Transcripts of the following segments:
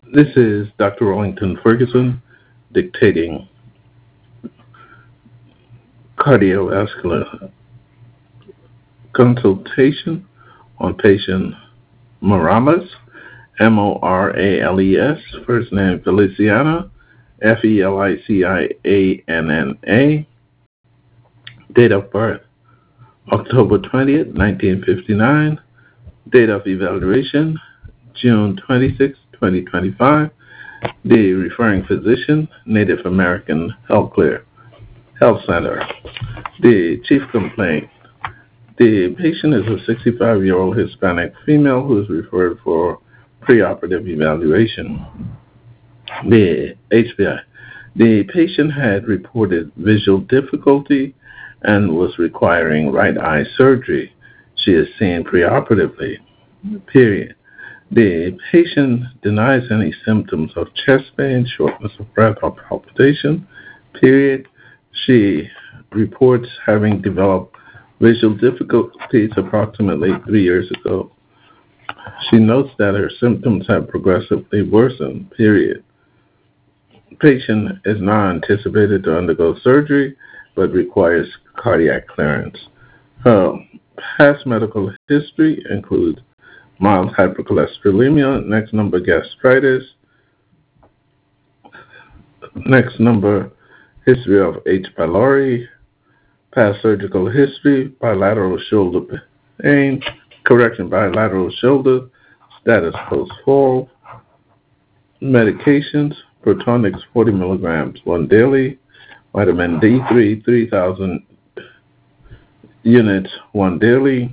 This is Dr. Rollington Ferguson dictating cardiovascular consultation on patient Morales, Morales, first name Feliciana, Felicianna, date of birth October 20th, 1959, date of evaluation June 26, 2025, the referring physician, Native American Health Center. The chief complaint. The patient is a 65-year-old Hispanic female who is referred for preoperative evaluation. The HPI. The patient had reported visual difficulty and was requiring right eye surgery. She is seen preoperatively. Period. The patient denies any symptoms of chest pain, shortness of breath, or palpitation. Period. She reports having developed visual difficulties approximately 3 years ago. She notes that her symptoms have progressively worsened. Period. Patient is not anticipated to undergo surgery, but requires cardiac clearance. Her past medical history includes mild hypercholesterolemia, next number gastritis, next number history of H. pylori, past surgical history, bilateral shoulder pain, bilateral shoulder, status post-fall, medications, Protonix 40 milligrams, 1 daily, vitamin D3, 3,000 units, 1 daily,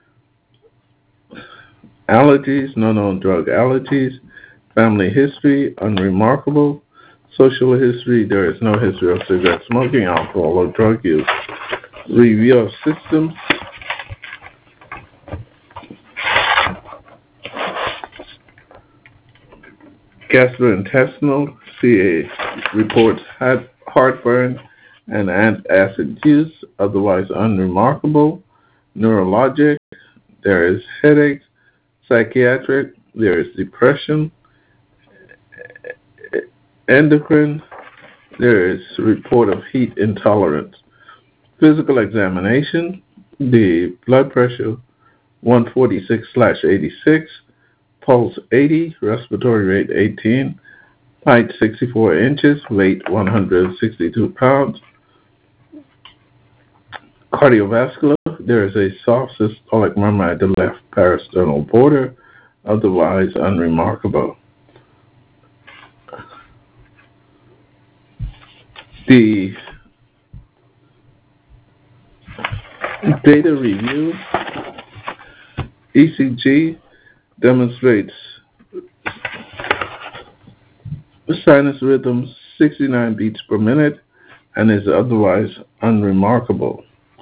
allergies, no known drug allergies, family history, unremarkable, social history, there is no history of cigarette smoking, alcohol, or drug use. Review of systems. Gastrointestinal, CA reports heartburn and antacid use, otherwise unremarkable. Neurologic, there is headache. Psychiatric, there is depression. Endocrine, there is report of heat intolerance. Physical examination, the blood pressure 146/86, pulse 80, respiratory rate 18, height 64 inches, weight 162 pounds. Cardiovascular, there is a soft systolic murmur at the left parasternal border, otherwise unremarkable. The data review, ECG demonstrates sinus rhythm 69 beats per minute and is otherwise unremarkable.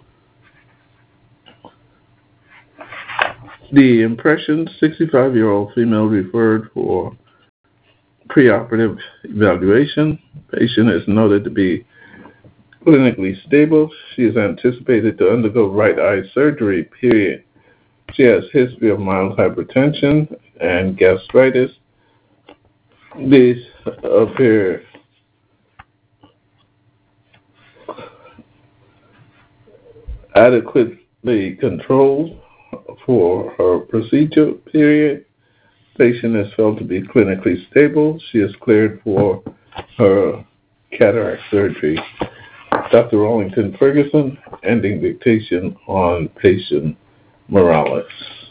The impression, 65-year-old female referred for preoperative evaluation. Patient is noted to be clinically stable. She is anticipated to undergo right eye surgery, period. She has history of mild hypertension and gastritis. These appear adequately controlled for her procedure, period. Patient is felt to be clinically stable. She is cleared for her cataract surgery. Dr. Rollington Ferguson, ending dictation on patient Morales.